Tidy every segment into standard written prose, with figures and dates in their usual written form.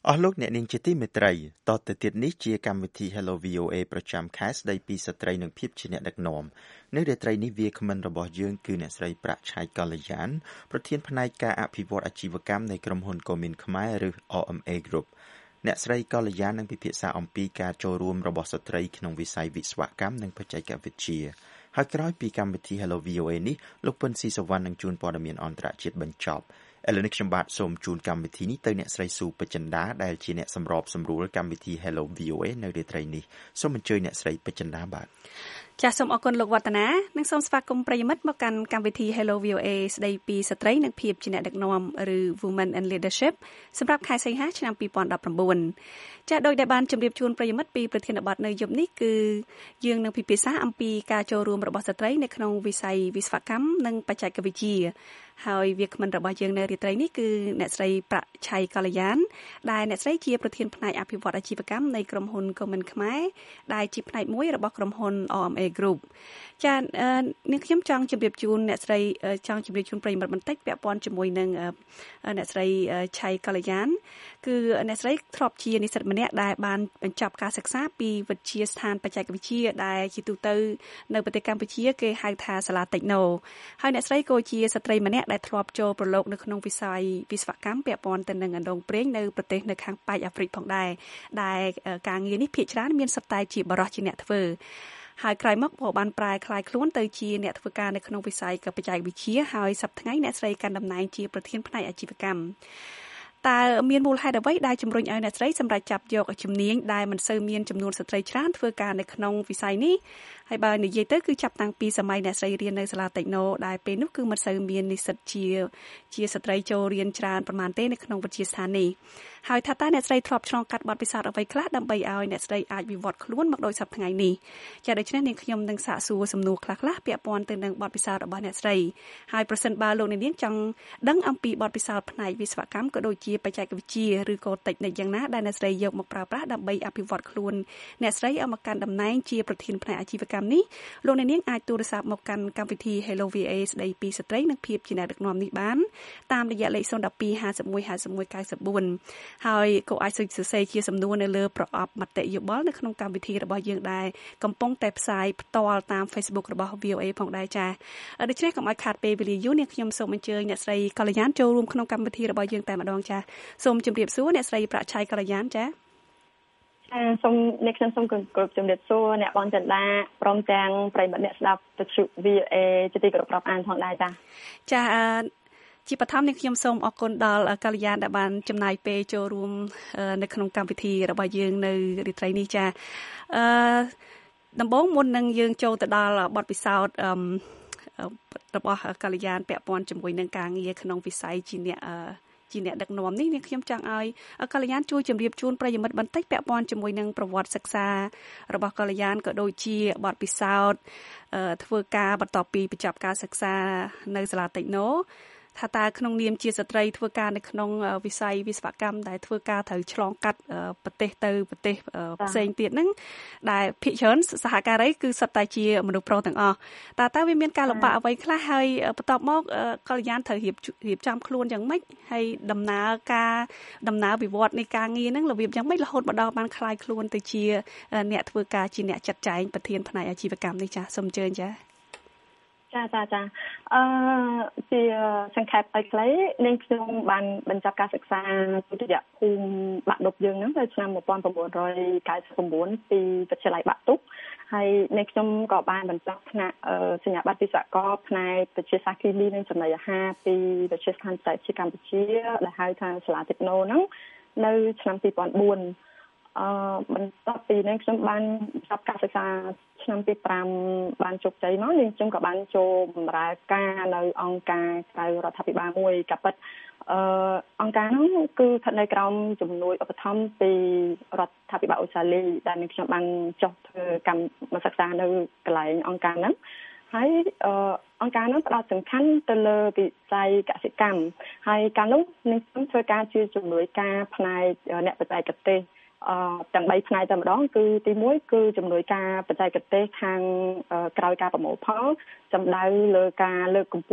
អស់លោកអ្នកនាងជាទីមេត្រីតទៅទៀតនេះជាកម្មវិធី Hello VOA ប្រចាំខែស្ដីពីស្ត្រីនិងភាពជាអ្នកដឹកនាំនៅរាត្រីនេះវាគ្មិនរបស់យើងគឺអ្នកស្រីប្រាក់ឆៃកល្យានប្រធានផ្នែកការអភិវឌ្ឍអាជីវកម្មនៃក្រុមហ៊ុន Comin ខ្មែរឬ RMA Group អ្នកស្រីកល្យាននឹងពិភាក្សាអំពីការចូលរួមរបស់ស្ត្រីក្នុងវិស័យវិស្វកម្មនិងបច្ចេកវិទ្យាហើយក្រោយពីកម្មវិធី Hello VOA នេះលោកពុនស៊ីសវណ្ណនឹងជួនព័ត៌មានអន្តរជាតិបញ្ចប់ឥឡូវនេះខ្ញុំបាទសូមជូនកម្មវិធីនេះទៅអ្នកស្រីស៊ូពេជ្រចិន្តាដែលជាអ្នកសម្របសម្រួលកម្មវិធី Hello VOA នៅរាត្រីនេះសូមអញ្ជើញអ្នកស្រីពេជ្រចិន្តាបាទចាសសូមអរគុណលោកវឌ្ឍនានិងសូមស្វាគមន៍ប្រិយមិត្តមកកាន់កម្មវិធី Hello VOA ស្ដីពីស្ត្រីនិងភាពជាអ្នកដឹកនាំឬ Women in Leadership សម្រាប់ខែសីហាឆ្នាំ2019ចាសដោយដែលបានជម្រាបជូនប្រិយមិត្តពីប្រធានបទនៅយប់នេះគឺយើងនឹងពិភាក្សាអំពីការចូលរួមរបស់ស្ត្រីនៅក្នុងវិស័យវិស្វកម្មនិងបច្ចេកវិទ្យាហើយវាគ្មិនរបស់យើងនៅរាត្រីនេះគឺអ្នកស្រីប្រាក់ឆៃកល្យានដែលអ្នកស្រីជាប្រធានផ្នែកអភិវឌ្ឍអាជីវកម្មនៃក្រុមហ៊ុន Comin ខ្មែរដែលជាផ្នែកមួយរបស់ក្រុមហ៊ុន RMA Group ចានាងខ្ញុំចង់ជម្រាបជូនអ្នកស្រីចង់ជម្រាបជូនប្រិយមិត្តបន្តិចពាក់ព័ន្ធជាមួយនឹងអ្នកស្រីឆៃកល្យានគឺអ្នកស្រីធ្លាប់ជានិស្សិតម្នាក់ដែលបានបញ្ចប់ការសិក្សាពីវិទ្យាស្ថានបច្ចេកវិទ្យាដែលជាទូទៅនៅប្រទេសកម្ពុជាគេហៅថាសាលាតិចណូហើយអ្នកស្រីក៏ជាស្ត្រីម្នាក់ដែលធ្លាប់ចូលប្រឡូកនៅក្នុងវិស័យវិស្វកម្មពាក់ព័ន្ធទៅនឹងអណ្ដូងប្រេងនៅប្រទេសនៅខាងប៉ែកអាហ្វ្រិកផងដែរដែលការងារនេះភាគច្រើនមានសុទ្ធតែជាបរិសុទ្ធជាអ្នកធ្វើហើយក្រោយមកក៏បានប្រែក្លាយខ្លួនទៅជាអ្នកធ្វើការនៅក្នុងវិស័យបច្ចេកវិទ្យាហើយសប្តាហ៍ថ្ងៃអ្នកស្រីកាន់តំណែងជាប្រធានផ្នែកអាជីវកម្មតើមានមូលហេតុអ្វីដែលជំរុញឲ្យអ្នកស្រីសម្រេចចាប់យកជំនាញដែលមិនសូវមានចំនួនស្ត្រីច្រើនធ្វើការនៅក្នុងវិស័យនេះហើយបើនិយាយទៅគឺចាប់តាំងពីសម័យអ្នកស្រីរៀននៅសាលាតិចណូដែលពេលនោះគឺមិនសូវមាននិស្សិតជាស្ត្រីចូលរៀនច្រើនប្រហែលទេនៅក្នុងវិទ្យាស្ថាននេះហើយថាតើអ្នកស្រីធ្លាប់ឆ្លងកាត់បទពិសោធន៍អ្វីខ្លះដើម្បីឲ្យអ្នកស្រីអាចវិវត្តខ្លួនមកដល់សប្តាហ៍ថ្ងៃនេះចាដូច្នេះនាងខ្ញុំនឹងសាកសួរសំណួរខ្លះៗពាក់ព័ន្ធទៅនឹងបទពិសោធន៍របស់អ្នកស្រីហើយប្រសិនបើលោកនាងចង់ដឹងអំពីបទពិសោធន៍ផ្នែកវិស្វកម្មក៏ដូចជាបច្ចេកវិទ្យាឬក៏តិចនិចយ៉ាងណាដែលអ្នកស្រីយកមកប្រើប្រាស់ដើម្បីអភិវឌ្ឍខ្លួនអ្នកស្រីឲ្យមកកាន់តំណែងជាប្រធានផ្នែកអាជីវកម្មនេះលោកនាងអាចទូរស័ព្ទមកកាន់កម្មវិធី Hello VA ស្ដីពីស្ត្រីនិងភាពជាអ្នកដឹកនាំនេះបានតាមរយៈលេខ012 51 51 94ហើយក៏អាចសរសេរជាសំណួរនៅលើប្រអប់មតិយោបល់នៅក្នុងកម្មវិធីរបស់យើងដែរកំពុងតែផ្សាយផ្ទាល់តាម Facebook របស់ VOA ផងដែរចាដូច្នេះកុំឲ្យខាតពេលវេលាយូរនេះខ្ញុំសូមអញ្ជើញអ្នកស្រីកល្យានចូលរួមក្នុងកម្មវិធីរបស់យើងតែម្ដងចាសូមជម្រាបសួរអ្នកស្រីប្រាក់ឆៃកល្យានចាសូមអ្នកខ្ញុំសូមគោរពជំរាបសួរអ្នកបងចិន្តាព្រមទាំងប្រិយមិត្តអ្នកស្ដាប់វិទ្យុ VOA ជាទីគោរពរាប់អានផងដែរចាជាបឋមនេះខ្ញុំសូមអរគុណដល់កល្យានដែលបានចំណាយពេលចូលរួមនៅក្នុងកម្មវិធីរបស់យើងនៅរាត្រីនេះចាដំបូងមុននឹងយើងចូលទៅដល់បទពិសោធន៍របស់កល្យានពាក់ព័ន្ធជាមួយនឹងការងារក្នុងវិស័យជាអ្នកដឹកនាំនេះខ្ញុំចង់ឲ្យកល្យានជួយជម្រាបជូនប្រិយមិត្តបន្តិចពាក់ព័ន្ធជាមួយនឹងប្រវត្តិសិក្សារបស់កល្យានក៏ដូចជាបទពិសោធន៍ធ្វើការបន្ទាប់ពីបញ្ចប់ការសិក្សានៅសាលាតិចណូថាតើក្នុងនាមជាស្ត្រីធ្វើការនៅក្នុងវិស័យវិស្វកម្មដែលធ្វើការត្រូវឆ្លងកាត់ប្រទេសទៅប្រទេសផ្សេងទៀតហ្នឹងដែលភាគច្រើនសហការីគឺសុទ្ធតែជាមនុស្សប្រុសទាំងអស់តើវាមានការលំបាកអ្វីខ្លះហើយបន្ទាប់មកកល្យានត្រូវរៀបចំខ្លួនយ៉ាងម៉េចហើយដំណើរវិវត្តនៃការងារហ្នឹងរបៀបយ៉ាងម៉េចរហូតមកដល់បានคลายខ្លួនទៅជាអ្នកធ្វើការជាអ្នកចាត់ចែងប្រធានផ្នែកអាជីវកម្មនេះចាសូមអញ្ជើញចាជាសង្ខេបខ្លីៗនាងខ្ញុំបានបញ្ចប់ការសិក្សាទុតិយភូមិបាក់ឌុបយើងហ្នឹងនៅឆ្នាំ1999ពីវិទ្យាល័យបាក់ឌុបហើយនាងខ្ញុំក៏បានបញ្ចប់ថ្នាក់សញ្ញាបត្រវិស្វករផ្នែកវិទ្យាសាស្ត្រគីមីនិងចំណីអាហារពីវិទ្យាស្ថានបច្ចេកវិទ្យាកម្ពុជាដែលហៅថាសាលាតិចណូហ្នឹងនៅឆ្នាំ2004បន្ទាប់ពីនេះខ្ញុំបានចប់ការសិក្សាឆ្នាំ2005បានជោគជ័យមកនាងខ្ញុំក៏បានចូលបម្រើការនៅអង្គការក្រៅរដ្ឋាភិបាលមួយក៏ប៉ុតអង្គការនោះគឺស្ថិតនៅក្រោមជំនួយឧបត្ថម្ភពីរដ្ឋាភិបាលអូស្ត្រាលីដែលនាងខ្ញុំបានចុះធ្វើកម្មសិក្សានៅកន្លែងអង្គការហ្នឹងហើយអង្គការនោះផ្ដោតសំខាន់ទៅលើវិស័យកសិកម្មហើយកាលនោះនាងខ្ញុំធ្វើការជាជំនួយការផ្នែកអ្នកបច្ចេកទេសទាំង3ផ្នែកតែម្ដងគឺទី1គឺជំនួយការបច្ចេកទេសខាងក្រោយការប្រមូលផលចំដៅលើការលើកកម្ពស់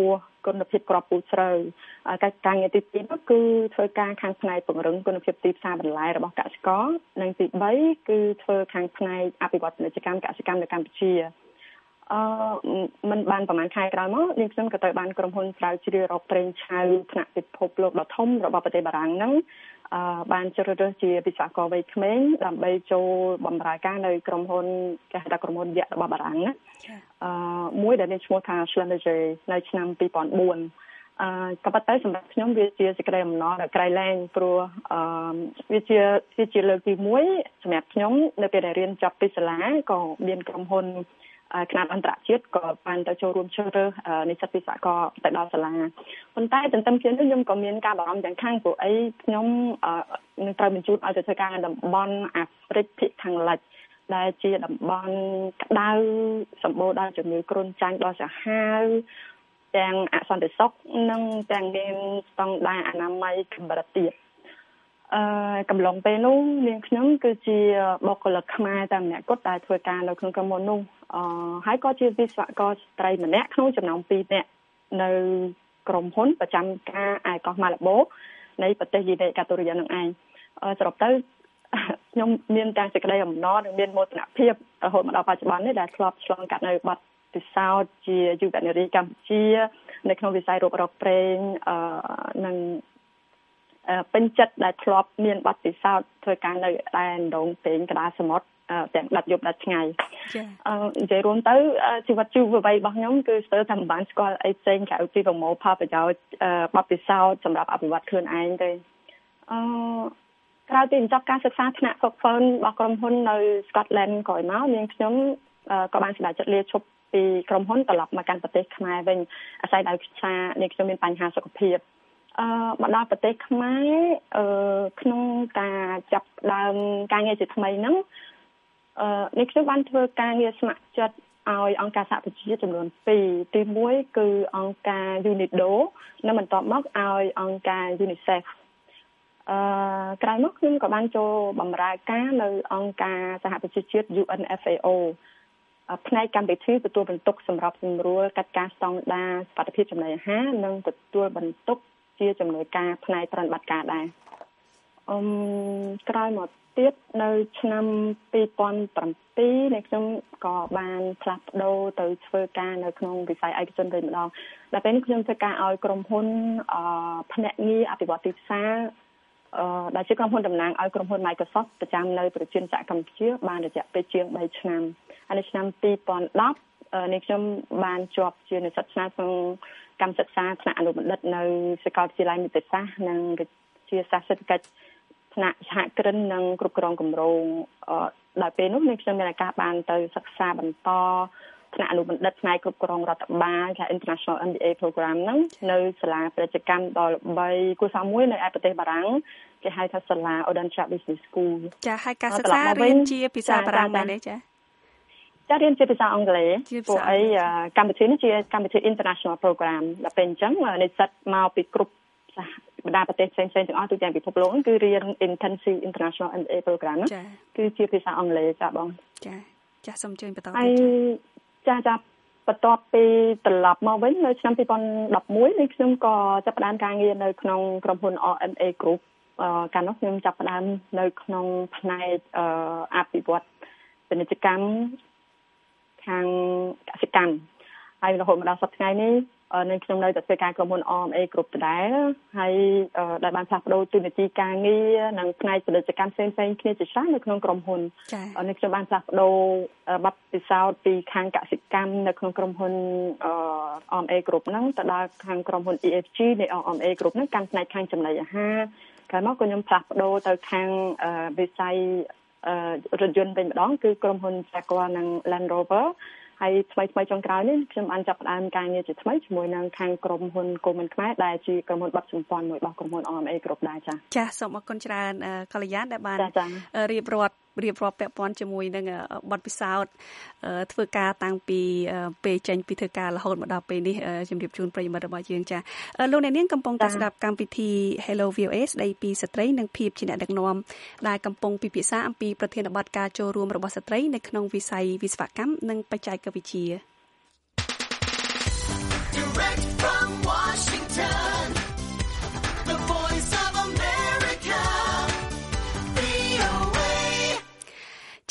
គុណភាពគ្រាប់ពូជស្រូវការងារទី2នោះគឺធ្វើការខាងផ្នែកពង្រឹងគុណភាពទីផ្សារបន្លែរបស់កសិករនិងទី3គឺធ្វើខាងផ្នែកអភិវឌ្ឍពាណិជ្ជកម្មកសិកម្មនៅកម្ពុជាมันបានប្រហែលខែក្រោយមកនាងខ្ញុំក៏ទៅបានក្រុមហ៊ុនស្រាវជ្រាវរកប្រេងឆៅថ្នាក់ពិភពលោកដ៏ធំរបស់ប្រទេសបារាំងហ្នឹងបានជ្រើសរើសជាវិស្វករវ័យក្មេងដើម្បីចូលបម្រើការនៅក្រុមហ៊ុនគេហៅថាក្រុមហ៊ុនយក្សរបស់បារាំងណាមួយដែលមានឈ្មោះថា Schlumberger នៅឆ្នាំ2004ក៏ប៉ុន្តែសម្រាប់ខ្ញុំវាជាសេចក្តីអំណរដល់ក្រៃលែងព្រោះវាជាលើកទី1សម្រាប់ខ្ញុំនៅពេលដែលរៀនចប់ពីសាលាក៏មានក្រុមហ៊ុនខ្នាតអន្តរជាតិក៏បានទៅចូលរួមជ្រើសរើសនិស្សិតវិស្វករទៅដល់សាលាប៉ុន្តែទន្ទឹមគ្នានេះខ្ញុំក៏មានការបារម្ភយ៉ាងខ្លាំងព្រោះអីខ្ញុំនឹងត្រូវបញ្ជូនឲ្យទៅធ្វើការនៅតំបន់អាហ្វ្រិកភាគខាងលិចដែលជាតំបន់ក្តៅសម្បូរដោយជំងឺគ្រុនចាញ់ដ៏សាហាវទាំងអសន្តិសុខនិងទាំងមានស្តង់ដារអនាម័យកម្រិតទៀតកំឡុងពេលនោះនាងខ្ញុំគឺជាបុគ្គលិកខ្មែរតែម្នាក់គត់ដែលធ្វើការនៅក្នុងក្រុមហ៊ុននោះហើយក៏ជាវិស្វករស្ត្រីម្នាក់ក្នុងចំណោម2នាក់នៅក្រុមហ៊ុនប្រចាំការឯកោះម៉ាឡាបូនៃប្រទេសយីណេកាតូរីយ៉ានឹងឯងសរុបទៅខ្ញុំមានទាំងសេចក្តីអំណរនិងមានមោទនភាពរហូតមកដល់បច្ចុប្បន្ននេះដែលធ្លាប់ឆ្លងកាត់នៅបទពិសោធន៍ជាយុវនារីកម្ពុជានៅក្នុងវិស័យរករកប្រេងនិងពេញចិត្តដែលធ្លាប់មានបទពិសោធន៍ធ្វើការនៅដែនដងពេងកណ្ដាលសមុទ្រទាំងដាច់យប់ដាច់ថ្ងៃនិយាយរួមទៅជីវិតយុវវ័យរបស់ខ្ញុំគឺស្ទើរតែមិនបានស្គាល់អីផ្សេងក្រៅពីប្រមូលផលប្រយោជន៍បទពិសោធន៍សម្រាប់អភិវឌ្ឍខ្លួនឯងទេក្រៅពីបញ្ចប់ការសិក្សាថ្នាក់ហ្វឹកហ្វឺនរបស់ក្រុមហ៊ុននៅ Scotland ក្រោយមកនាងខ្ញុំក៏បានសម្រេចចិត្តលាឈប់ពីក្រុមហ៊ុនត្រឡប់មកកាន់ប្រទេសខ្មែរវិញអាស្រ័យដោយសារនាងខ្ញុំមានបញ្ហាសុខភាពមកដល់ប្រទេសខ្មែរក្នុងការចាប់ដើមការងារជាថ្មីហ្នឹងនេះខ្ញុំបានធ្វើការងារស្ម័គ្រចិត្តឲ្យអង្គការសហប្រជាជាតិចំនួន2ទី1គឺអង្គការ UNIDO និងបន្ទាប់មកឲ្យអង្គការ UNICEF ក្រោយមកខ្ញុំក៏បានចូលបម្រើការនៅអង្គការសហប្រជាជាតិ UNFAO ផ្នែកកម្មវិធីទទួលបន្ទុកសម្រាប់សម្រួលកាត់ការស្តង់ដារសុខភាពចំណីអាហារនិងទទួលបន្ទុកជាជំនួយការផ្នែកប្រតិបត្តិការដែរក្រោយមកទៀតនៅឆ្នាំ2007នេះខ្ញុំក៏បានផ្លាស់ប្ដូរទៅធ្វើការនៅក្នុងវិស័យឯកជនវិញម្ដងដល់ពេលនេះខ្ញុំធ្វើការឲ្យក្រុមហ៊ុនភ្នាក់ងារអភិវឌ្ឍទីផ្សារដែលជាក្រុមហ៊ុនតំណាងឲ្យក្រុមហ៊ុន Microsoft ប្រចាំនៅប្រជាជនកម្ពុជាបានរយៈពេលជាង3ឆ្នាំហើយនៅឆ្នាំ2010នេះខ្ញុំបានជាប់ជានិស្សិតឆ្នើមក្នុងកម្មសិក្សាថ្នាក់អនុបណ្ឌិតនៅសាកលវិទ្យាល័យនីតិសាស្ត្រនិងវិទ្យាសាស្ត្រសេដ្ឋកិច្ចថ្នាក់សហគ្រិននិងគ្រប់គ្រងគម្រោងដល់ពេលនោះនេះខ្ញុំមានឱកាសបានទៅសិក្សាបន្តថ្នាក់អនុបណ្ឌិតផ្នែកគ្រប់គ្រងរដ្ឋបាលជា International MBA Program ហ្នឹងនៅសាលាពាណិជ្ជកម្មដ៏ល្បីគួរសមមួយនៅឯប្រទេសបារាំងគេហៅថាសាលា Odense Business School ចាហើយការសិក្សារៀនជាភាសាបារាំងដែរទេចារៀនជាភាសាអង់គ្លេសព្រោះអីកម្មវិធីនេះជាកម្មវិធី International Program ដល់ពេលអញ្ចឹងនិស្សិតមកពីគ្រប់បណ្ដាប្រទេសផ្សេងៗទាំងអស់ទូទាំងពិភពលោកគឺរៀន Intensive International MBA Program គឺជាភាសាអង់គ្លេសចាបងចាសូមជើញបន្តទៀតចាបន្ទាប់ពីត្រឡប់មកវិញនៅឆ្នាំ2011នេះខ្ញុំក៏ចាប់ផ្ដើមការងារនៅក្នុងក្រុមហ៊ុន RMA Group កាលនោះខ្ញុំចាប់ផ្ដើមនៅក្នុងផ្នែកអភិវឌ្ឍពាណិជ្ជកម្មខាងកសិកម្មហើយរហូតមកដល់សប្តាហ៍ថ្ងៃនេះនៅខ្ញុំនៅតែធ្វើការក្រុមហ៊ុន RMA Group ដដែលហើយដែលបានផ្លាស់ប្ដូរតួនាទីការងារនិងផ្នែកពាណិជ្ជកម្មផ្សេងៗគ្នាជាច្រើននៅក្នុងក្រុមហ៊ុននេះខ្ញុំបានផ្លាស់ប្ដូរបទពិសោធន៍ពីខាងកសិកម្មនៅក្នុងក្រុមហ៊ុន RMA Group ហ្នឹងទៅដល់ខាងក្រុមហ៊ុន EFG នៃ RMA Group ហ្នឹងកាន់ផ្នែកខាងចំណីអាហារក្រោយមកក៏ខ្ញុំផ្លាស់ប្ដូរទៅខាងវិស័យរថយន្តវិញម្ដងគឺក្រុមហ៊ុន Jaguar និង Land Rover ហើយថ្មីចុងក្រោយនេះខ្ញុំបានចាប់ផ្ដើមការងារជាថ្មីជាមួយនឹងខាងក្រុមហ៊ុនគូមិនខ្មែរដែលជាក្រុមហ៊ុនបាត់សម្ព័ន្ធមួយរបស់ក្រុមហ៊ុន RMA Group ដែរចាសូមអរគុណច្រើនកល្យាណដែលបានរៀបរាប់ពាក់ព័ន្ធជាមួយនឹងបទពិសោធន៍ធ្វើការតាំងពីពេលចេញពីធ្វើការរហូតមកដល់ពេលនេះជំរាបជូនប្រិយមិត្តរបស់យើងចាលោកអ្នកនាងកំពុងតែស្ដាប់កម្មវិធី Hello VOA ស្ដីពីស្ត្រីនិងភាពជាអ្នកដឹកនាំដែលកំពុងពិភាក្សាអំពីប្រធានបទការចូលរួមរបស់ស្ត្រីនៅក្នុងវិស័យវិស្វកម្មនិងបច្ចេកវិទ្យា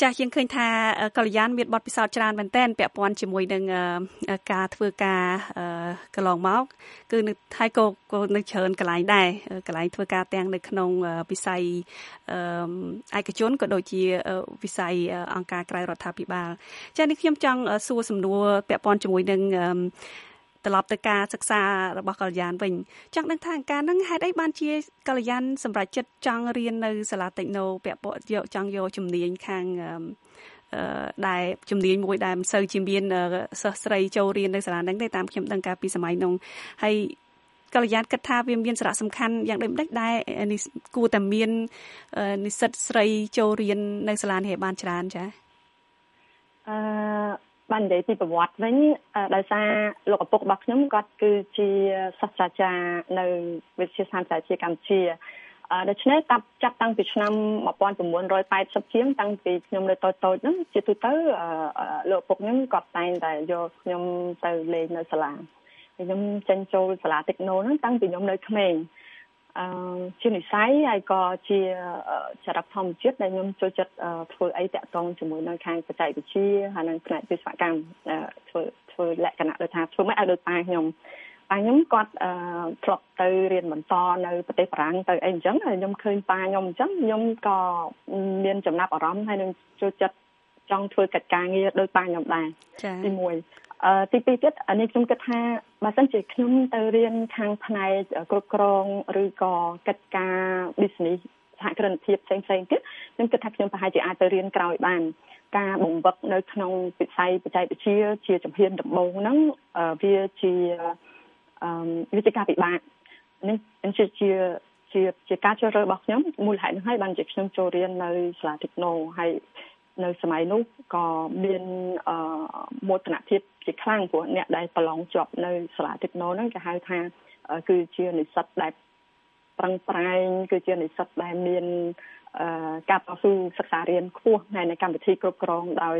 ចាស់យើងឃើញថាកល្យានមានបទពិសោធន៍ច្រើនមែនទែនពាក់ព័ន្ធជាមួយនឹងការធ្វើការកន្លងមកគឺនៅហើយក៏នៅច្រើនកន្លែងដែរកន្លែងធ្វើការទាំងនៅក្នុងវិស័យឯកជនក៏ដូចជាវិស័យអង្គការក្រៅរដ្ឋាភិបាលចា៎នេះខ្ញុំចង់សួរសំណួរពាក់ព័ន្ធជាមួយនឹងត្រឡប់ទៅការសិក្សារបស់កល្យានវិញចង់ដឹងថាការហ្នឹងហេតុអីបានជាកល្យានសម្រាប់ចិត្តចង់រៀននៅសាលាតិចណូពាក់ព័ន្ធចង់យកជំនាញខាងដែលជំនាញមួយដែលមិនសូវជាមានសិស្សស្រីចូលរៀននៅសាលាហ្នឹងទេតាមខ្ញុំដឹងកាលពីសម័យនោះហើយកល្យានគិតថាវាមានសារៈសំខាន់យ៉ាងដូចម្ដេចដែរនេះគួរតែមាននិស្សិតស្រីចូលរៀននៅសាលានេះឲ្យបានច្រើនចា៎បាននិយាយពីប្រវត្តិវិញដោយសារលោកឪពុករបស់ខ្ញុំគាត់គឺជាសាស្ត្រាចារ្យនៅវិទ្យាស្ថានបច្ចេកវិទ្យាកម្ពុជាដូច្នេះចាប់តាំងពីឆ្នាំ1980ជាងតាំងពីខ្ញុំនៅតូចៗហ្នឹងជាទូទៅលោកឪពុកខ្ញុំគាត់តែងតែយកខ្ញុំទៅលេងនៅសាលាខ្ញុំចេញចូលសាលាតិចណូហ្នឹងតាំងពីខ្ញុំនៅក្មេងជានិស្ស័យហើយក៏ជាចរិតធម្មជាតិដែលខ្ញុំចូលចិត្តធ្វើអីតាក់ទងជាមួយនឹងខាងបច្ចេកវិទ្យាហើយនឹងផ្នែកវិស្វកម្មធ្វើលក្ខណៈដូចថាធ្វើមិនឲ្យដូចប៉ាខ្ញុំគាត់ធ្លាប់ទៅរៀនបន្តនៅប្រទេសបារាំងទៅអីអញ្ចឹងហើយខ្ញុំឃើញប៉ាខ្ញុំអញ្ចឹងខ្ញុំក៏មានចំណាប់អារម្មណ៍ហើយនឹងចូលចិត្តចង់ធ្វើកិច្ចការងារដោយប៉ាខ្ញុំដែរទី1ទី2ទៀតនេះខ្ញុំគិតថាបើសិនជាខ្ញុំទៅរៀនខាងផ្នែកគ្រប់គ្រងឬក៏កិច្ចការ business សហគ្រិនភាពផ្សេងៗទៀតខ្ញុំគិតថាខ្ញុំប្រហែលជាអាចទៅរៀនក្រោយបានការបង្វឹកនៅក្នុងវិស័យបច្ចេកវិទ្យាជាជំហានដំបូងហ្នឹងវាជាការពិបាកនេះជាការជ្រើសរើសរបស់ខ្ញុំមូលហេតុហ្នឹងហើយបានជាខ្ញុំចូលរៀននៅសាលាតិចណូហើយនៅសម័យនោះក៏មានមោទនភាពជាខ្លាំងព្រោះអ្នកដែលប្រឡងជាប់នៅសាលាតិចណូហ្នឹងគេហៅថាគឺជានិស្សិតដែលប្រឹងប្រែងគឺជានិស្សិតដែលមានការតស៊ូសិក្សារៀនខ្ពស់នៅកម្មវិធីគ្រប់គ្រងដោយ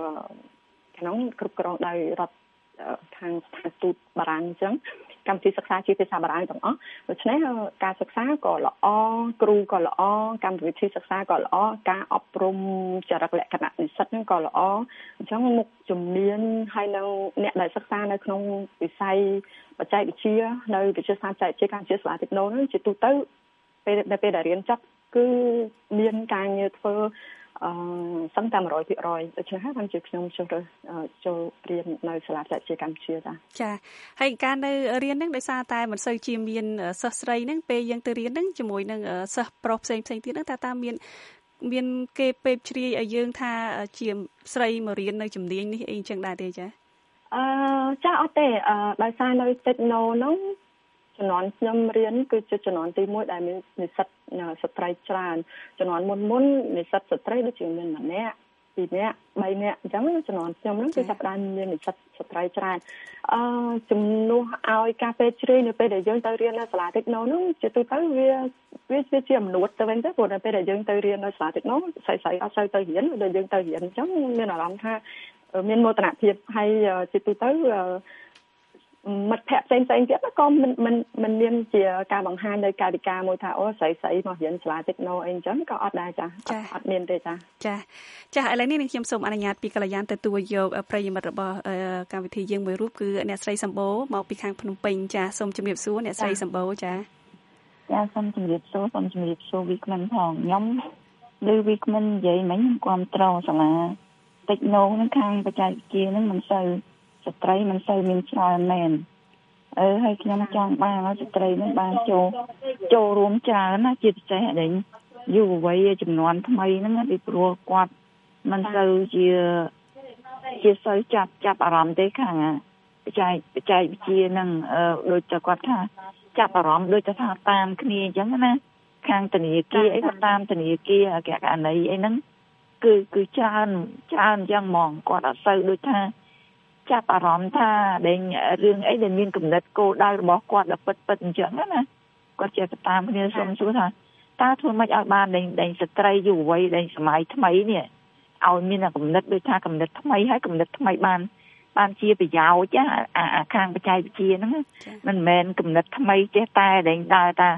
រដ្ឋខាងស្ថានទូតបារាំងអញ្ចឹងកម្មវិធីសិក្សាជាភាសាបារាំងទាំងអស់ដូច្នេះការសិក្សាក៏ល្អគ្រូក៏ល្អកម្មវិធីសិក្សាក៏ល្អការអប់រំចរិតលក្ខណៈនិស្សិតហ្នឹងក៏ល្អអញ្ចឹងមុខជំនាញហើយនៅអ្នកដែលសិក្សានៅក្នុងវិស័យបច្ចេកវិទ្យានៅវិទ្យាស្ថានបច្ចេកវិទ្យាកម្ពុជាសាលាតិចណូហ្នឹងជាទូទៅពេលដែលរៀនចប់គឺមានការងារធ្វើសឹងតែ 100% ដូច្នេះហើយបានជាខ្ញុំចូលរៀននៅសាលាបច្ចេកវិទ្យាកម្ពុជាចាហើយការនៅរៀនហ្នឹងដោយសារតែមិនសូវជាមានសិស្សស្រីហ្នឹងពេលយើងទៅរៀនហ្នឹងជាមួយនឹងសិស្សប្រុសផ្សេងទៀតហ្នឹងតើមានគេពេបជ្រាយឲ្យយើងថាជាស្រីមករៀននៅជំនាញនេះអីអញ្ចឹងដែរទេចាចាអត់ទេដោយសារនៅតិចណូហ្នឹងជំនាន់ខ្ញុំរៀនគឺជាជំនាន់ទី1ដែលមាននិស្សិតស្ត្រីច្រើនជំនាន់មុននិស្សិតស្ត្រីដូចជាមានម្នាក់2នាក់3នាក់អញ្ចឹងជំនាន់ខ្ញុំហ្នឹងគឺចាប់ផ្ដើមមាននិស្សិតស្ត្រីច្រើនជំនួសឲ្យការពេទ្យជ្រាយនៅពេលដែលយើងទៅរៀននៅសាលាតិចណូហ្នឹងជាទូទៅវាជាអំណួតទៅវិញទៅព្រោះនៅពេលដែលយើងទៅរៀននៅសាលាតិចណូស្រីអត់សូវទៅរៀនដល់យើងទៅរៀនអញ្ចឹងមានអារម្មណ៍ថាមានមោទនភាពហើយជាទូទៅមិត្តភ័ក្តិផ្សេងទៀតក៏មិនមានជាការបង្ហាញនៅកាយវិការមួយថាអូស្រីមករៀនសាលាតិចណូអីអញ្ចឹងក៏អត់ដែរចាអត់មានទេចាឥឡូវនេះខ្ញុំសូមអនុញ្ញាតពីកល្យានទទួលយកប្រិយមិត្តរបស់កម្មវិធីយើងមួយរូបគឺអ្នកស្រីសម្បូរមកពីខាងភ្នំពេញចាសូមជម្រាបសួរអ្នកស្រីសម្បូរចាសូមជម្រាបសួរវីក្មិនផងខ្ញុំឮវីក្មិននិយាយមិញខ្ញុំគាំទ្រសាលាតិចណូនឹងខាងបច្ចេកវិទ្យានឹងមិនសូវស្ត្រីមិនសូវមានច្រើនមែនហើយខ្ញុំចង់បានឲ្យស្ត្រីនឹងបានចូលរួមច្រើនណាជាពិសេសដែលយុវវ័យចំនួនថ្មីហ្នឹងពីព្រោះគាត់មិនសូវជាសូវចាប់អារម្មណ៍ទេខាងបច្ចេកវិទ្យាហ្នឹងដូចតែគាត់ថាចាប់អារម្មណ៍ដូចថាតាមគ្នាអញ្ចឹងណាខាងធនាគារអីក៏តាមធនាគារអគ្គនាយកអីហ្នឹងគឺច្រើនអញ្ចឹងហ្មងគាត់អត់សូវដូចថាចាប់អារម្មណ៍ថាដែលរឿងអីដែលមានគំនិតគោលដៅរបស់គាត់ដល់ពិតអញ្ចឹងណាគាត់ចេះទៅតាមគ្នាសុំសួរថាតើធ្វើម៉េចឲ្យបានដែលស្ត្រីយុវវ័យដែលសម័យថ្មីនេះឲ្យមានគំនិតដូចថាគំនិតថ្មីហើយគំនិតថ្មីបានជាប្រយោជន៍អាខាងបច្ចេកវិទ្យាហ្នឹងមិនមែនគំនិតថ្មីចេះតែដែលដើរថា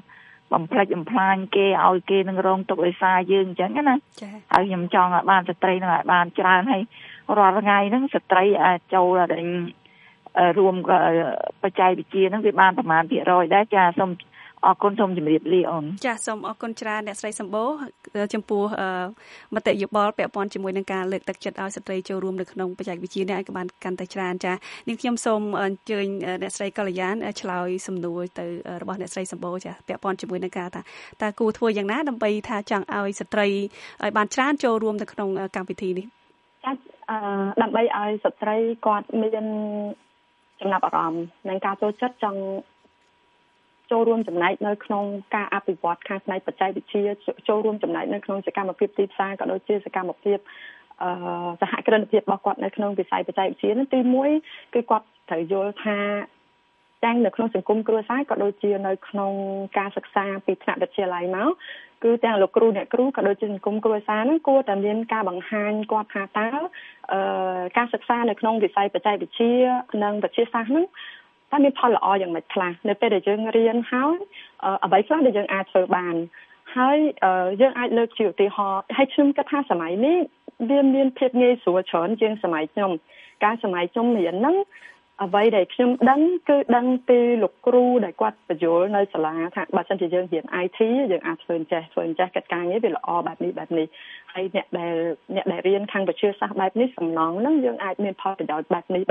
បំផ្លិចបំផ្លាញគេឲ្យគេនឹងរងទុក្ខដោយសារយើងអញ្ចឹងណាចា៎ហើយខ្ញុំចង់ឲ្យបានស្ត្រីនឹងឲ្យបានច្រើនហើយរាល់ថ្ងៃហ្នឹងស្ត្រីអាចចូលរួមបច្ចេកវិទ្យាហ្នឹងវាបានប្រមាណ%ដែរចាសូមអរគុណសូមជម្រាបលាអូនចាសូមអរគុណច្រើនអ្នកស្រីសម្បូរចំពោះមតិយោបល់ពាក់ព័ន្ធជាមួយនឹងការលើកទឹកចិត្តឲ្យស្ត្រីចូលរួមនៅក្នុងបច្ចេកវិទ្យានេះឲ្យបានកាន់តែច្រើនចានាងខ្ញុំសូមអញ្ជើញអ្នកស្រីកល្យានឆ្លើយសំណួរទៅរបស់អ្នកស្រីសម្បូរចាពាក់ព័ន្ធជាមួយនឹងការថាគួរធ្វើយ៉ាងណាដើម្បីថាចង់ឲ្យស្ត្រីឲ្យបានច្រើនចូលរួមនៅក្នុងកម្មវិធីនេះចាដើម្បីឲ្យស្ត្រីគាត់មានចំណាប់អារម្មណ៍និងការចូលចិត្តចង់ចូលរួមចំណែកនៅក្នុងការអភិវឌ្ឍខាងផ្នែកបច្ចេកវិទ្យាចូលរួមចំណែកនៅក្នុងសកម្មភាពទីផ្សារក៏ដូចជាសកម្មភាពសហគ្រិនភាពរបស់គាត់នៅក្នុងវិស័យបច្ចេកវិទ្យានោះទី1គឺគាត់ត្រូវយល់ថាទាំងនៅក្នុងសង្គមគ្រួសារក៏ដូចជានៅក្នុងការសិក្សាពីថ្នាក់វិទ្យាល័យមកគឺទាំងលោកគ្រូអ្នកគ្រូក៏ដូចជាសង្គមគ្រួសារហ្នឹងគួរតែមានការបង្ហាញគាត់ថាតើការសិក្សានៅក្នុងវិស័យបច្ចេកវិទ្យានិងវិទ្យាសាស្ត្រហ្នឹងតែមានផលល្អយ៉ាងម៉េចខ្លះនៅពេលដែលយើងរៀនហើយអ្វីខ្លះដែលយើងអាចធ្វើបានហើយយើងអាចលើកជាឧទាហរណ៍ឲ្យខ្ញុំគិតថាសម័យនេះវាមានភាពងាយស្រួលច្រើនជាងសម័យខ្ញុំការសម័យខ្ញុំរៀនហ្នឹងអ្វីដែលខ្ញុំដឹងគឺដឹងពីលោកគ្រូដែលគាត់បញ្យល់នៅសាលាថាបើសិនជាយើងរៀន IT យើងអាចធ្វើអញ្ចេះកិច្ចការងារវាល្អបែបនេះហើយអ្នកដែលរៀនខាងវិទ្យាសាស្ត្របែបនេះសំណងហ្នឹងយើងអាចមានផលប្រយោជន៍បែបនេះ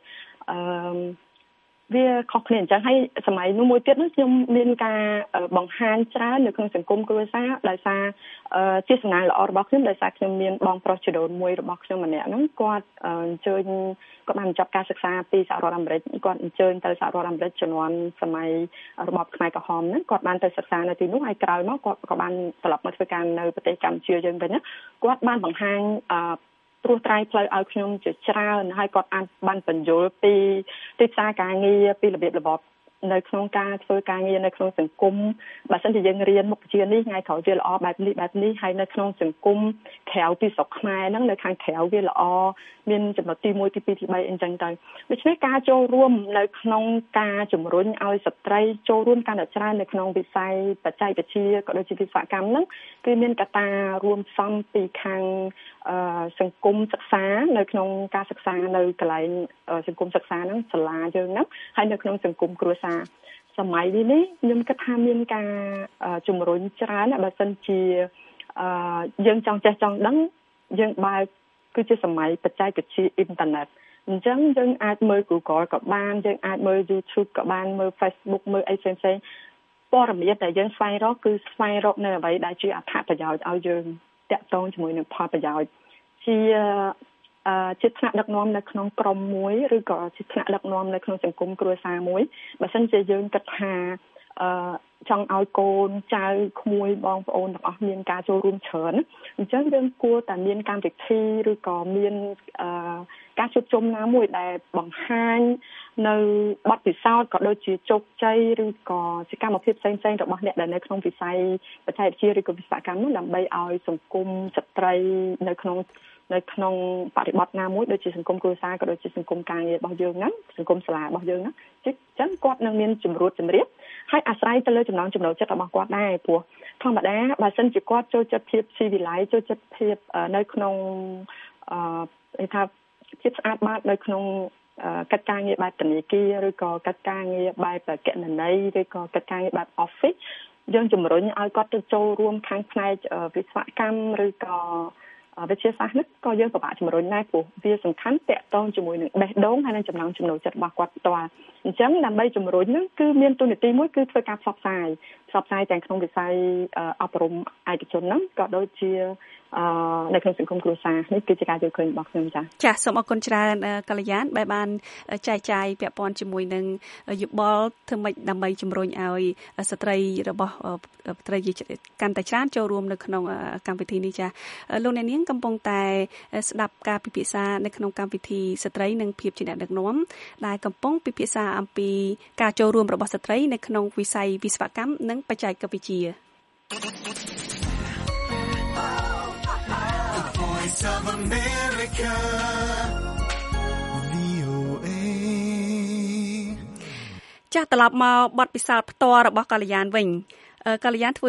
វាខុសគ្នាអញ្ចឹងហើយសម័យនោះមួយទៀតនោះខ្ញុំមានការបង្ហាញច្រើននៅក្នុងសង្គមគ្រួសារដោយសារជាសំណាងល្អរបស់ខ្ញុំដោយសារខ្ញុំមានបងប្រុសជីដូនមួយរបស់ខ្ញុំម្នាក់ហ្នឹងគាត់អញ្ជើញគាត់បានបញ្ចប់ការសិក្សាពីសហរដ្ឋអាមេរិកគាត់អញ្ជើញទៅសហរដ្ឋអាមេរិកជំនាន់សម័យរបបខ្មែរក្រហមហ្នឹងគាត់បានទៅសិក្សានៅទីនោះហើយក្រោយមកគាត់ក៏បានត្រឡប់មកធ្វើការនៅប្រទេសកម្ពុជាយើងវិញណាគាត់បានបង្ហាញត្រួសត្រាយផ្លូវឲ្យខ្ញុំជាច្រើនហើយគាត់បានបញ្យល់ពីទីផ្សារការងារពីរបៀបរបបនៅក្នុងការធ្វើការងារនៅក្នុងសង្គមបើមិនជាយើងរៀនមុខវិជ្ជានេះថ្ងៃក្រោយវាល្អបែបនេះហើយនៅក្នុងសង្គមក្រៅពីស្រុកខ្មែរហ្នឹងនៅខាងក្រៅវាល្អមានចំណុចទី1ទី2ទី3អីចឹងទៅដូច្នេះការចូលរួមនៅក្នុងការជំរុញឲ្យស្ត្រីចូលរួមកាន់តែច្រើននៅក្នុងវិស័យបច្ចេកវិទ្យាក៏ដូចជាវិស្វកម្មហ្នឹងគឺមានកត្តារួមផ្សំពីខាងសង្គមសិក្សានៅក្នុងការសិក្សានៅកន្លែងសង្គមសិក្សាហ្នឹងសាលាយើងហ្នឹងហើយនៅក្នុងសង្គមគ្រួសារសម័យនេះខ្ញុំគិតថាមានការជំរុញច្រើនបើសិនជាយើងចង់ចេះចង់ដឹងយើងបើកគឺជាសម័យបច្ចេកវិទ្យាអ៊ីនធឺណិតអញ្ចឹងយើងអាចមើល Google ក៏បានយើងអាចមើល YouTube ក៏បានមើល Facebook មើលអីផ្សេងព័ត៌មានដែលយើងស្វែងរកគឺស្វែងរកនៅអ្វីដែលជាអត្ថប្រយោជន៍ឲ្យយើងតាក់ទងជាមួយនឹងផលប្រយោជន៍ជាថ្នាក់ដឹកនាំនៅក្នុងក្រុមមួយឬក៏ជាថ្នាក់ដឹកនាំនៅក្នុងសង្គមគ្រួសារមួយបើមិនជាយើងគិតថាចង់ឲ្យកូនចៅក្មួយបងប្អូនទាំងអស់មានការចូលរួមច្រើនអញ្ចឹងយើងគួរតែមានកម្មវិធីឬក៏មានការជួបជុំណាមួយដែលបង្ហាញនៅបទពិសោធន៍ក៏ដូចជាជោគជ័យឬក៏សកម្មភាពផ្សេងៗរបស់អ្នកដែលនៅក្នុងវិស័យបច្ចេកវិទ្យាឬក៏វិស្វកម្មនោះដើម្បីឲ្យសង្គមស្ត្រីនៅក្នុងបរិបទណាមួយដូចជាសង្គមគ្រួសារក៏ដូចជាសង្គមការងាររបស់យើងហ្នឹងសង្គមសាលារបស់យើងហ្នឹងអញ្ចឹងគាត់នឹងមានជំរាបហើយអាស្រ័យទៅលើចំណង់ចំណូលចិត្តរបស់គាត់ដែរព្រោះធម្មតាបើសិនជាគាត់ចូលចិត្តភាពស៊ីវិល័យចូលចិត្តភាពនៅក្នុងថាភាពស្អាតបាតនៅក្នុងកិច្ចការងារបែបធនាគារឬក៏កិច្ចការងារបែបគណនេយ្យឬក៏កិច្ចការងារបែប office យើងជំរុញឲ្យគាត់ទៅចូលរួមខាងផ្នែកវិស្វកម្មឬក៏វិទ្យាសាស្ត្រនេះក៏យើងពិបាកជំរុញដែរព្រោះវាសំខាន់តាក់ទងជាមួយនឹងបេះដូងហើយនឹងចំណង់ចំណូលចិត្តរបស់គាត់ផ្ទាល់អញ្ចឹងដើម្បីជំរុញហ្នឹងគឺមានទូនាទីមួយគឺធ្វើការផ្សព្វផ្សាយទាំងក្នុងវិស័យអប់រំឯកជនហ្នឹងក៏ដូចជានៅក្នុងសង្គមគ្រួសារនេះគឺជាការយល់ឃើញរបស់ខ្ញុំចា៎សូមអរគុណច្រើនកល្យានដែលបានចែកចាយពាក់ព័ន្ធជាមួយនឹងយោបល់ធ្វើម៉េចដើម្បីជំរុញឲ្យស្ត្រីរបស់ស្ត្រីកាន់តែច្រើនចូលរួមនៅក្នុងកម្មវិធីនេះចា៎លោកអ្នកនាងកំពុងតែស្ដាប់ការពិភាក្សានៅក្នុងកម្មវិធីស្ត្រីនិងភាពជាអ្នកដឹកនាំដែលកំពុងពិភាក្សាអំពីការចូលរួមរបស់ស្ត្រីនៅក្នុងវិស័យវិស្វកម្មនិងបច្ចេកវិទ្យា of America VOA ចាស់ត្រឡប់មកបទពិសោធន៍ផ្ទាល់របស់កល្យានវិញកល្យានធ្វើ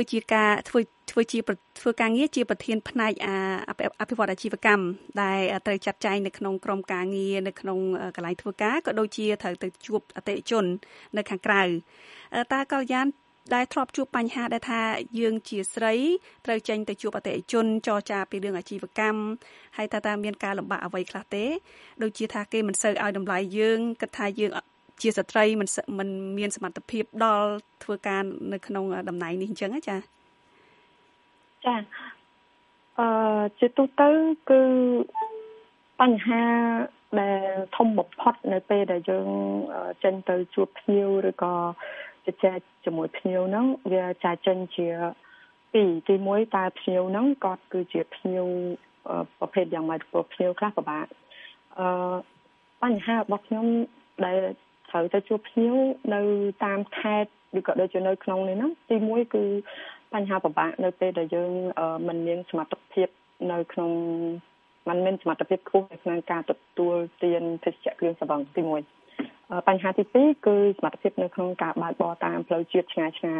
ការងារជាប្រធានផ្នែកអភិវឌ្ឍអាជីវកម្មដែលត្រូវចាត់ចែងនៅក្នុងក្រុមការងារនៅក្នុងកន្លែងធ្វើការក៏ដូចជាត្រូវទៅជួបអតិថិជននៅខាងក្រៅតើកល្យានដែលធ្លាប់ជួបបញ្ហាដែលថាយើងជាស្រីត្រូវចេញទៅជួបអតិថិជនចរចាពីរឿងអាជីវកម្មហើយតើមានការលំបាកអ្វីខ្លះទេដូចជាថាគេមិនសូវឲ្យតម្លៃយើងគិតថាយើងជាស្ត្រីមិនមានសមត្ថភាពដល់ធ្វើការនៅក្នុងតំណែងនេះអញ្ចឹងចាជាទូទៅគឺបញ្ហាដែលធំបំផុតនៅពេលដែលយើងចេញទៅជួបភ្ញៀវឬក៏ជជែកជាមួយភ្ញៀវហ្នឹងវាចាចេញជាទី1តើភ្ញៀវហ្នឹងគាត់គឺជាភ្ញៀវប្រភេទយ៉ាងម៉េចព្រោះភ្ញៀវខ្លះពិបាកបញ្ហារបស់ខ្ញុំដែលត្រូវទៅជួបភ្ញៀវនៅតាមខេត្តឬក៏ដូចជានៅក្នុងនេះហ្នឹងទី1គឺបញ្ហាពិបាកនៅពេលដែលយើងមិនមានសមត្ថភាពនៅក្នុងមិនមានសមត្ថភាពខ្ពស់នៅក្នុងការទទួលទានភេសជ្ជៈគ្រឿងស្រវឹងទី1បញ្ហាទី2គឺសមត្ថភាពនៅក្នុងការបើកបរតាមផ្លូវជាតិឆ្ងាយសម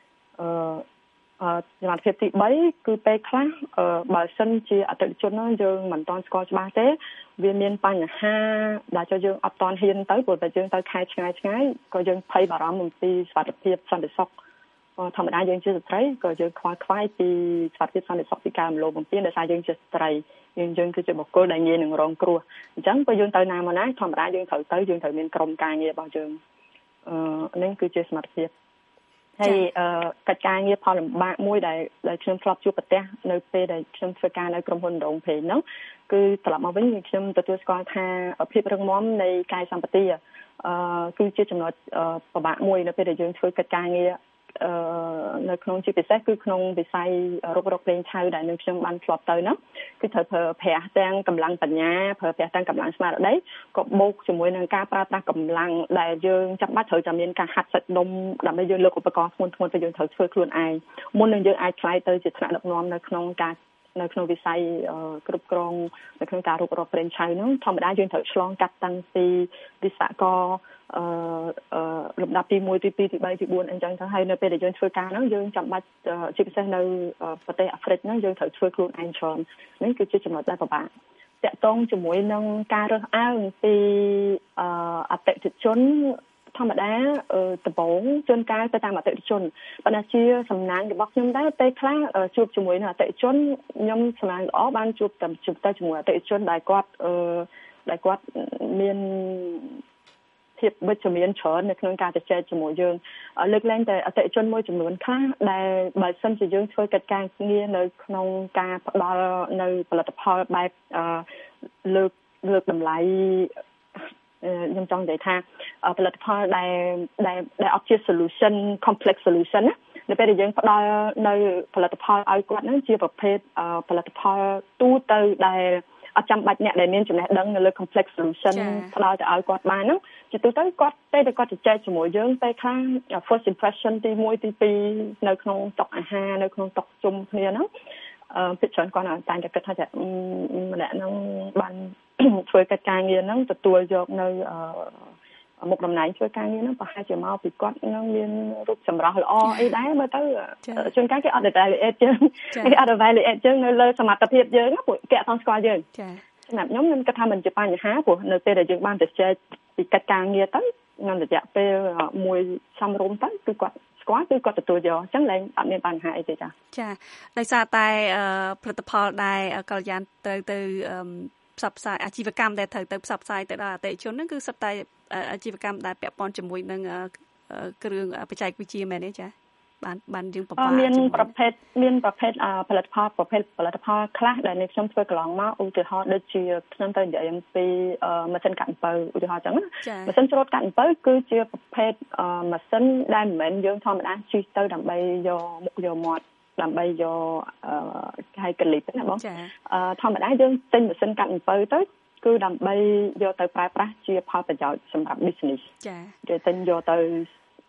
ត្ថភាពទី3គឺពេលខ្លះបើសិនជាអតិថិជនយើងមិនទាន់ស្គាល់ច្បាស់ទេវាមានបញ្ហាដែលchoយើងអត់ទាន់ហ៊ានទៅព្រោះតែយើងទៅខេត្តឆ្ងាយក៏យើងភ័យបារម្ភអំពីសុខភាពសន្តិសុខធម្មតាយើងជាស្ត្រីក៏យើងខ្វល់ខ្វាយពីសុខភាពសន្តិសុខពីការរំលោភបំពានដោយសារយើងជាស្ត្រីយើងគឺជាបុគ្គលដែលងាយនឹងរងគ្រោះអញ្ចឹងបើយើងទៅណាមកណាធម្មតាយើងត្រូវមានក្រុមការងាររបស់យើងនេះគឺជាសមត្ថភាពហើយកិច្ចការងារផលលំបាកមួយដែលខ្ញុំធ្លាប់ជួបប្រទះនៅពេលដែលខ្ញុំធ្វើការនៅក្រុមហ៊ុនរងភេងហ្នឹងគឺត្រឡប់មកវិញខ្ញុំទទួលស្គាល់ថាភាពរឹងមាំនៃកាយសម្បទាគឺជាចំណុចពិបាកមួយនៅពេលដែលយើងធ្វើកិច្ចការងារនៅក្នុងជាពិសេសគឺក្នុងវិស័យរុករកប្រេងឆៅដែលនឹងខ្ញុំបានធ្លាប់ទៅហ្នឹងគឺត្រូវប្រើប្រាស់ទាំងកម្លាំងបញ្ញាប្រើប្រាស់ទាំងកម្លាំងស្មារតីក៏បូកជាមួយនឹងការប្រើប្រាស់កម្លាំងដែលយើងចាំបាច់ត្រូវតែមានការហាត់សាច់ដុំដើម្បីយើងលើកឧបករណ៍ធ្ងន់ៗទៅយើងត្រូវធ្វើខ្លួនឯងមុននឹងយើងអាចឆ្លៃទៅជាថ្នាក់ដឹកនាំនៅក្នុងវិស័យគ្រប់គ្រងនៅក្នុងការរុករកប្រេងឆៅហ្នឹងធម្មតាយើងត្រូវឆ្លងកាត់តាំងពីវិស្វករលំដាប់ទី1ទី2ទី3ទី4អញ្ចឹងទៅហើយនៅពេលដែលយើងធ្វើការហ្នឹងយើងចាំបាច់ជាពិសេសនៅប្រទេសអាហ្វ្រិកហ្នឹងយើងត្រូវធ្វើខ្លួនឯងច្រើននេះគឺជាចំណុចដែលពិបាកតាក់ទងជាមួយនឹងការរើសអើងពីអតិថិជនធម្មតាដំបូងជួនកាលទៅតាមអតិថិជនប៉ុន្តែជាសំណាងរបស់ខ្ញុំដែរពេលខ្លះជួបជាមួយនឹងអតិថិជនខ្ញុំសំណាងល្អបានជួបតែជាមួយអតិថិជនដែលគាត់មានភាពវិជ្ជមានច្រើននៅក្នុងការជជែកជាមួយយើងលើកឡើងតែអតិថិជនមួយចំនួនខ្លះដែលបើសិនជាយើងធ្វើកិច្ចការងារនៅក្នុងការផ្ដល់នៅផលិតផលបែបលើកតម្លៃខ្ញុំចង់និយាយថាផលិតផលដែលអត់ជា solution complex solution ណានៅពេលដែលយើងផ្ដល់នៅផលិតផលឲ្យគាត់ហ្នឹងជាប្រភេទផលិតផលទូទៅដែលអត់ចាំបាច់អ្នកដែលមានចំណេះដឹងនៅលើ complex solution ផ្ដល់ទៅឲ្យគាត់បានហ្នឹងជាទូទៅគាត់ពេលដែលគាត់ជជែកជាមួយយើងពេលខ្លះ first impression ទី1ទី2នៅក្នុងតុអាហារនៅក្នុងតុជុំគ្នាហ្នឹងពិតច្រើនគាត់តែគិតថាម្នាក់ហ្នឹងបានធ្វើកិច្ចការងារហ្នឹងទទួលយកនៅមុខតំណែងធ្វើការងារហ្នឹងប្រហែលជាមកពីគាត់នឹងមានរូបសម្រស់ល្អអីដែរមើលទៅជួនកាលគេអត់ evaluate យើងនៅលើសមត្ថភាពយើងពួកគេអត់ស្គាល់យើងចាសម្រាប់ខ្ញុំគិតថាមិនជាបញ្ហាព្រោះនៅពេលដែលយើងបានទៅជែកពីកិច្ចការងារទៅក្នុងរយៈពេលមួយសំរុំទៅគឺគាត់ស្គាល់គឺគាត់ទទួលយកអញ្ចឹងឡើងអត់មានបញ្ហាអីទេចាដោយសារតែផលិតផលដែលកល្យានត្រូវទៅផ្សព្វផ្សាយអាជីវកម្មដែលត្រូវទៅផ្សព្វផ្សាយទៅដល់អតិថិជនហ្នឹងគឺសុទ្ធតែអាជីវកម្មដែលពាក់ព័ន្ធជាមួយនឹងគ្រឿងបច្ចេកវិទ្យាមែនទេចាបានយើងពិបាកមានប្រភេទផលិតផលខ្លះដែលខ្ញុំធ្វើកន្លងមកឧទាហរណ៍ដូចជាខ្ញុំទៅនិយាយអំពីម៉ាស៊ីនកាត់អំពៅឧទាហរណ៍អញ្ចឹងណាម៉ាស៊ីនច្រូតកាត់អំពៅគឺជាប្រភេទម៉ាស៊ីនដែលមិនមែនយើងធម្មតាជិះទៅដើម្បីយកមុខយកមាត់ដើម្បីយកគេហៅកលិបណាបងធម្មតាយើងទិញម៉ាស៊ីនកាត់អំពៅទៅគឺដើម្បីយកទៅប្រើប្រាស់ជាផលប្រយោជន៍សម្រាប់ business ចាគេទិញយកទៅ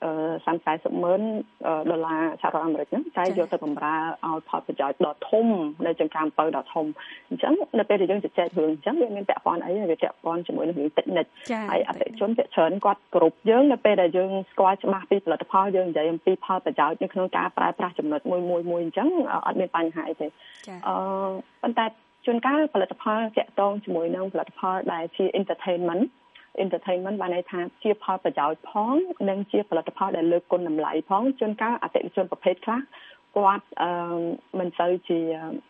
$30,000,000 សហរដ្ឋអាមេរិកហ្នឹងតែយកទៅបម្រើឲ្យផលប្រយោជន៍ដ៏ធំនៅចំការអំពៅដ៏ធំអញ្ចឹងនៅពេលដែលយើងជជែករឿងអញ្ចឹងវាមានពាក់ព័ន្ធអីវាពាក់ព័ន្ធជាមួយនឹងរឿងតិចនិចហើយអតិថិជនភាគច្រើនគាត់គ្រប់យើងនៅពេលដែលយើងស្គាល់ច្បាស់ពីផលិតផលយើងនិយាយអំពីផលប្រយោជន៍នៅក្នុងការប្រើប្រាស់ចំណុចមួយអញ្ចឹងអត់មានបញ្ហាអីទេប៉ុន្តែជួនកាលផលិតផលតាក់ទងជាមួយនឹងផលិតផលដែលជា entertainment បានន័យថាជាផលប្រយោជន៍ផងនិងជាផលិតផលដែលលើកគុណតម្លៃផងជួនកាលអតិថិជនប្រភេទខ្លះគាត់មិនសូវជា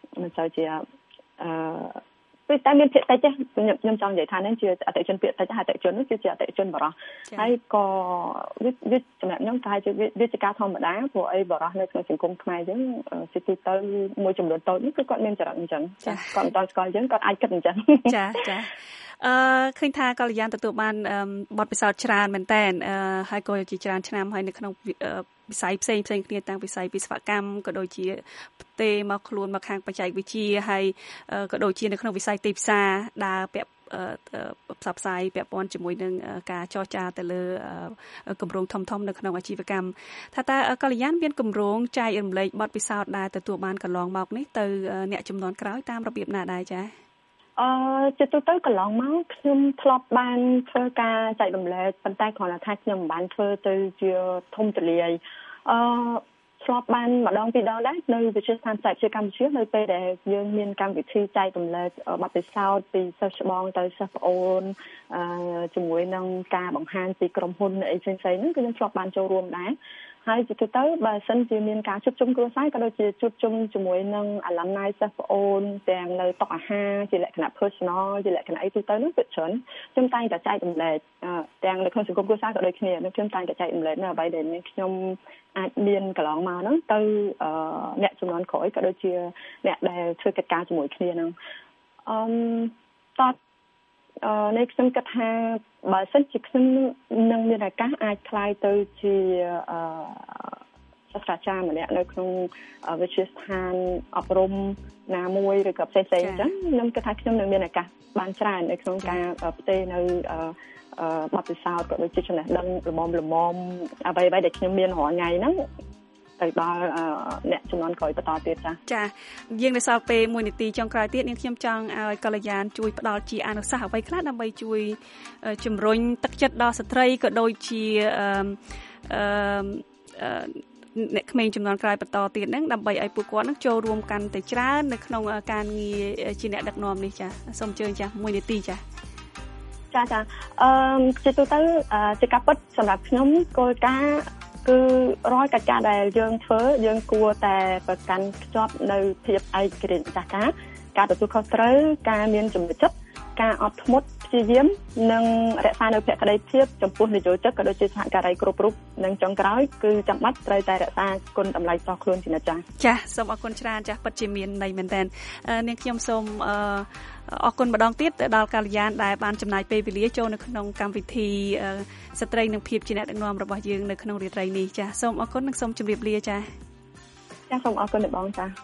ពេលតែមានភាគតិចទេខ្ញុំចង់និយាយថានេះជាអតិថិជនភាគតិចហើយអតិថិជននោះគឺជាអតិថិជនបរិសុទ្ធហើយក៏វាសម្រាប់ខ្ញុំតែជាវាជាការធម្មតាព្រោះអីបរិសុទ្ធនៅក្នុងសង្គមខ្មែរយើងជាទូទៅមួយចំនួនតូចនេះគឺគាត់មានចរិតអញ្ចឹងគាត់មិនតស្គាល់យើងគាត់អាចគិតអញ្ចឹងចាឃើញថាកល្យានទទួលបានបទពិសោធន៍ច្រើនមែនតើហើយក៏ជាច្រើនឆ្នាំហើយនៅក្នុងវិស័យផ្សេងគ្នាទាំងវិស័យវិស្វកម្មក៏ដូចជាផ្ទេមកខ្លួនមកខាងបច្ចេកវិទ្យាហើយក៏ដូចជានៅក្នុងវិស័យទីផ្សារដើរពាក់ផ្សព្វផ្សាយពាក់ព័ន្ធជាមួយនឹងការចរចាទៅលើគម្រោងធំៗនៅក្នុងអាជីវកម្មថាតើកល្យានមានគម្រោងចែករំលែកបទពិសោធន៍ដែលទទួលបានកន្លងមកនេះទៅអ្នកចំនួនក្រោយតាមរបៀបណាដែរចា៎ជាទូទៅកន្លងមកខ្ញុំធ្លាប់បានធ្វើការចែករំលែកប៉ុន្តែគ្រាន់តែថាខ្ញុំមិនបានធ្វើទៅជាធំទូលាយធ្លាប់បានម្ដងពីរដងដែរនៅវិទ្យាស្ថានបច្ចេកវិទ្យាកម្ពុជានៅពេលដែលយើងមានកម្មវិធីចែករំលែកបទពិសោធន៍ពីសិស្សច្បងទៅសិស្សប្អូនជាមួយនឹងការបង្ហាញពីក្រុមហ៊ុនអីផ្សេងៗហ្នឹងគឺខ្ញុំធ្លាប់បានចូលរួមដែរហើយជាទូទៅបើសិនជាមានការជួបជុំគ្រួសារក៏ដូចជាជួបជុំជាមួយនឹង alumni សិស្សប្អូនទាំងនៅតុអាហារជាលក្ខណៈ personal ជាលក្ខណៈអីទូទៅនោះវាច្រើនខ្ញុំតែងតែចែករំលែកទាំងនៅក្នុងសង្គមគ្រួសារក៏ដូចគ្នាខ្ញុំតែងតែចែករំលែកនៅអ្វីដែលខ្ញុំអាចមានកន្លងមកហ្នឹងទៅអ្នកចំនួនក្រោយក៏ដូចជាអ្នកដែលធ្វើកិច្ចការជាមួយគ្នាហ្នឹងនេះខ្ញុំគិតថាបើសិនជាខ្ញុំនឹងមានឱកាសអាចខ្លាយទៅជាសាស្ត្រាចារ្យម្នាក់នៅក្នុងវិទ្យាស្ថានអប់រំណាមួយឬក៏ផ្សេងៗអញ្ចឹងខ្ញុំគិតថាខ្ញុំនឹងមានឱកាសបានច្រើននៅក្នុងការផ្ទេរនៅបទពិសោធន៍ក៏ដូចជាចំណេះដឹងល្មមអ្វីដែលខ្ញុំមានរាល់ថ្ងៃហ្នឹងទៅដល់អ្នកចំនួនក្រោយបន្តទៀតចាយើងនៅសល់ពេល1នាទីចុងក្រោយទៀតនាងខ្ញុំចង់ឲ្យកល្យានជួយផ្ដល់ជាអនុសាសន៍អ្វីខ្លះដើម្បីជួយជំរុញទឹកចិត្តដល់ស្ត្រីក៏ដូចជាអ្នកក្មេងចំនួនក្រោយបន្តទៀតហ្នឹងដើម្បីឲ្យពួកគាត់នឹងចូលរួមកាន់តែច្រើននៅក្នុងការងារជាអ្នកដឹកនាំនេះចាសូមអញ្ជើញចា1នាទីចាជាទូទៅជាការពិតសម្រាប់ខ្ញុំគោលការណ៍គឺរាល់កិច្ចការដែលយើងធ្វើយើងគួរតែប្រកាន់ខ្ជាប់នៅភាពឯករាជ្យម្ចាស់ការទទួលខុសត្រូវការមានចំណុចចិត្តការអត់ធ្មត់ព្យាយាមនិងរក្សានៅភក្ដីភាពចំពោះនយោជកក៏ដូចជាសហការីគ្រប់រូបនិងចុងក្រោយគឺចាំបាច់ត្រូវតែរក្សាគុណតម្លៃផ្ទាល់ខ្លួនជានិច្ចចាសូមអរគុណច្រើនចាពិតជាមានន័យមែនតើនាងខ្ញុំសូមអរគុណម្ដងទៀតទៅដល់កល្យានដែលបានចំណាយពេលវេលាចូលនៅក្នុងកម្មវិធីស្ត្រីនិងភាពជាអ្នកដឹកនាំរបស់យើងនៅក្នុងរាត្រីនេះចាសូមអរគុណនិងសូមជម្រាបលាចាសូមអរគុណអ្នកបងចា